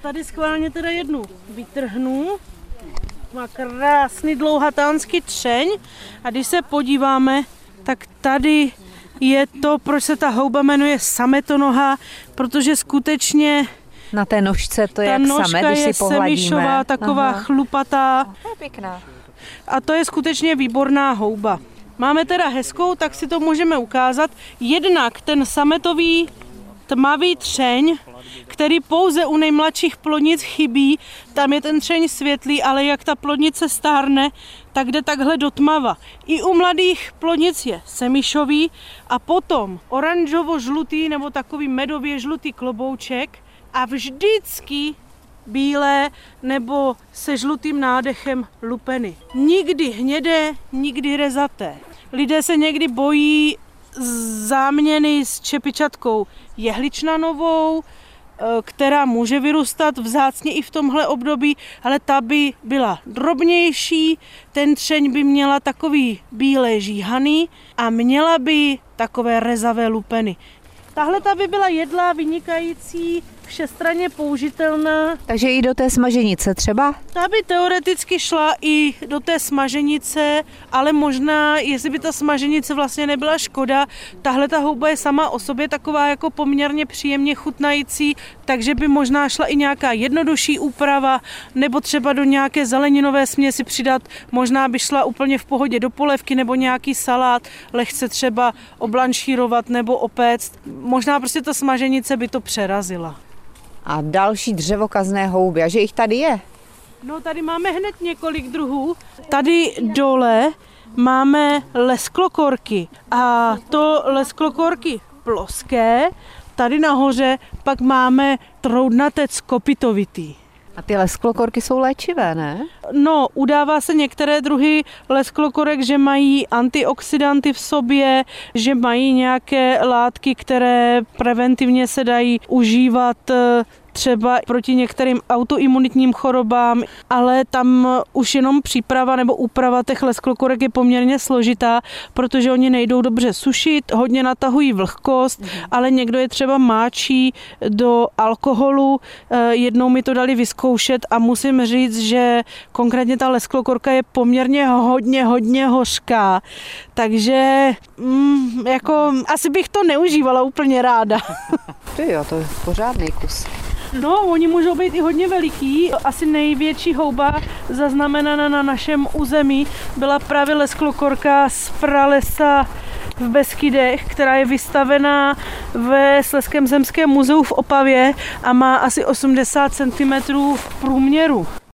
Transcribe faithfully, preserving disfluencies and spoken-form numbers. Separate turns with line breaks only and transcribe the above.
tady schválně teda jednu vytrhnu. Má krásný dlouhatánský třeň a když se podíváme, tak tady je to, proč se ta houba jmenuje sametonoha, protože skutečně
na té nožce to je
ta
jak
nožka
same, když
je
si pohladíme.
semišová, taková
Aha.
chlupatá.
To je pěkná.
A to je skutečně výborná houba. Máme teda hezkou, tak si to můžeme ukázat. Jednak ten sametový tmavý třeň, který pouze u nejmladších plodnic chybí, tam je ten třeň světlý, ale jak ta plodnice stárne, tak jde takhle do tmava. I u mladých plodnic je semišový a potom oranžovo-žlutý nebo takový medově žlutý klobouček a vždycky bílé nebo se žlutým nádechem lupeny. Nikdy hnědé, nikdy rezaté. Lidé se někdy bojí záměny s čepičatkou jehličnanovou, která může vyrůstat vzácně i v tomhle období, ale ta by byla drobnější, ten třeň by měla takový bílé žíhaný a měla by takové rezavé lupeny. Tahle ta by byla jedlá, vynikající, všestranně použitelná.
Takže i do té smaženice třeba?
Ta by teoreticky šla i do té smaženice, ale možná, jestli by ta smaženice vlastně nebyla škoda, tahle ta houba je sama o sobě taková jako poměrně příjemně chutnající, takže by možná šla i nějaká jednodušší úprava, nebo třeba do nějaké zeleninové směsi přidat, možná by šla úplně v pohodě do polévky nebo nějaký salát, lehce třeba oblanšírovat nebo opéct. Možná prostě ta smaženice by to přerazila.
A další dřevokazné houby, a že jich tady je?
No tady máme hned několik druhů. Tady dole máme lesklokorky a to lesklokorky ploské, tady nahoře pak máme troudnatec kopitovitý.
A ty lesklokorky jsou léčivé, ne?
No, udává se některé druhy lesklokorek, že mají antioxidanty v sobě, že mají nějaké látky, které preventivně se dají užívat třeba proti některým autoimunitním chorobám, ale tam už jenom příprava nebo úprava těch lesklokorek je poměrně složitá, protože oni nejdou dobře sušit, hodně natahují vlhkost, mm. ale někdo je třeba máčí do alkoholu. Jednou mi to dali vyzkoušet a musím říct, že konkrétně ta lesklokorka je poměrně hodně, hodně hořká, takže mm, jako asi bych to neužívala úplně ráda.
Ty jo, to je pořádný kus.
No, oni můžou být i hodně veliký. Asi největší houba zaznamenaná na našem území byla právě lesklokorka z pralesa v Beskydech, která je vystavená ve Slezském zemském muzeu v Opavě a má asi osmdesát centimetrů v průměru.